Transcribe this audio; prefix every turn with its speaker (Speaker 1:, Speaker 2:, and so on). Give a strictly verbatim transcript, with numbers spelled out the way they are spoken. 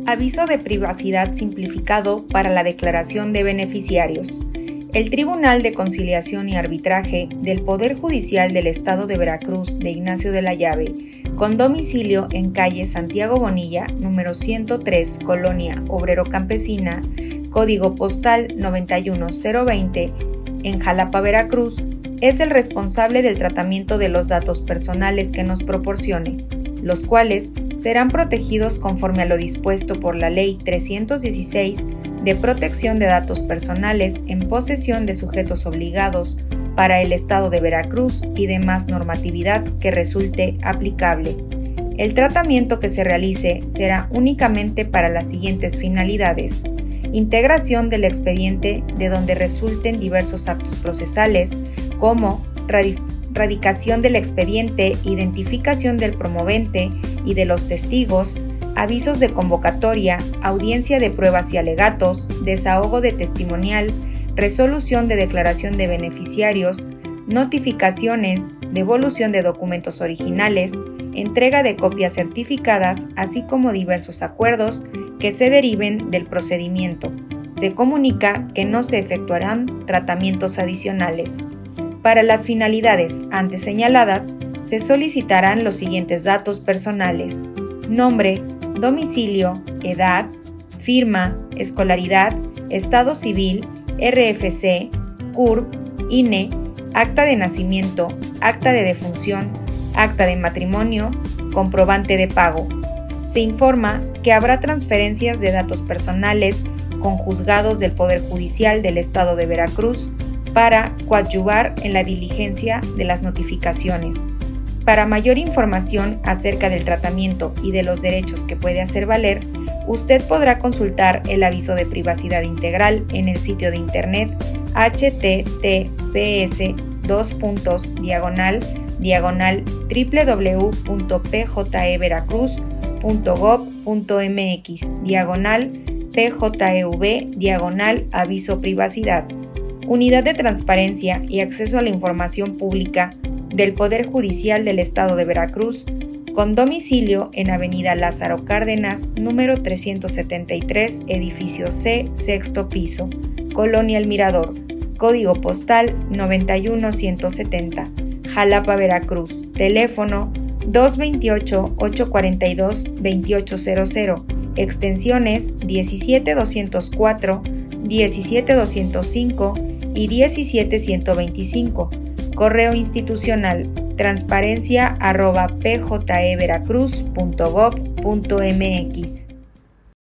Speaker 1: Aviso de privacidad simplificado para la declaración de beneficiarios. El Tribunal de Conciliación y Arbitraje del Poder Judicial del Estado de Veracruz de Ignacio de la Llave, con domicilio en calle Santiago Bonilla, número ciento tres, Colonia Obrero Campesina, código postal noventa y uno cero veinte, en Jalapa, Veracruz, es el responsable del tratamiento de los datos personales que nos proporcione, los cuales serán protegidos conforme a lo dispuesto por la Ley trescientos dieciséis de Protección de Datos Personales en posesión de sujetos obligados para el Estado de Veracruz y demás normatividad que resulte aplicable. El tratamiento que se realice será únicamente para las siguientes finalidades: integración del expediente de donde resulten diversos actos procesales, como radi- radicación del expediente, identificación del promovente y de los testigos, avisos de convocatoria, audiencia de pruebas y alegatos, desahogo de testimonial, resolución de declaración de beneficiarios, notificaciones, devolución de documentos originales, entrega de copias certificadas, así como diversos acuerdos que se deriven del procedimiento. Se comunica que no se efectuarán tratamientos adicionales. Para las finalidades antes señaladas, se solicitarán los siguientes datos personales: nombre, domicilio, edad, firma, escolaridad, estado civil, R F C, C U R P, I N E, acta de nacimiento, acta de defunción, acta de matrimonio, comprobante de pago. Se informa que habrá transferencias de datos personales con juzgados del Poder Judicial del Estado de Veracruz para coadyuvar en la diligencia de las notificaciones. Para mayor información acerca del tratamiento y de los derechos que puede hacer valer, usted podrá consultar el aviso de privacidad integral en el sitio de internet h t t p s dos puntos diagonal diagonal w w w punto p j e veracruz punto gob punto m x diagonal p j e v diagonal aviso privacidad. Unidad de Transparencia y Acceso a la Información Pública del Poder Judicial del Estado de Veracruz, con domicilio en Avenida Lázaro Cárdenas, número trescientos setenta y tres, edificio C, sexto piso, Colonia El Mirador, código postal noventa y uno ciento setenta, Jalapa, Veracruz, teléfono dos dos ocho, ocho cuatro dos, dos ocho cero cero, extensiones diecisiete doscientos cuatro, diecisiete doscientos cinco y diecisiete ciento veinticinco. Correo institucional transparencia arroba p j e veracruz punto gob punto m x.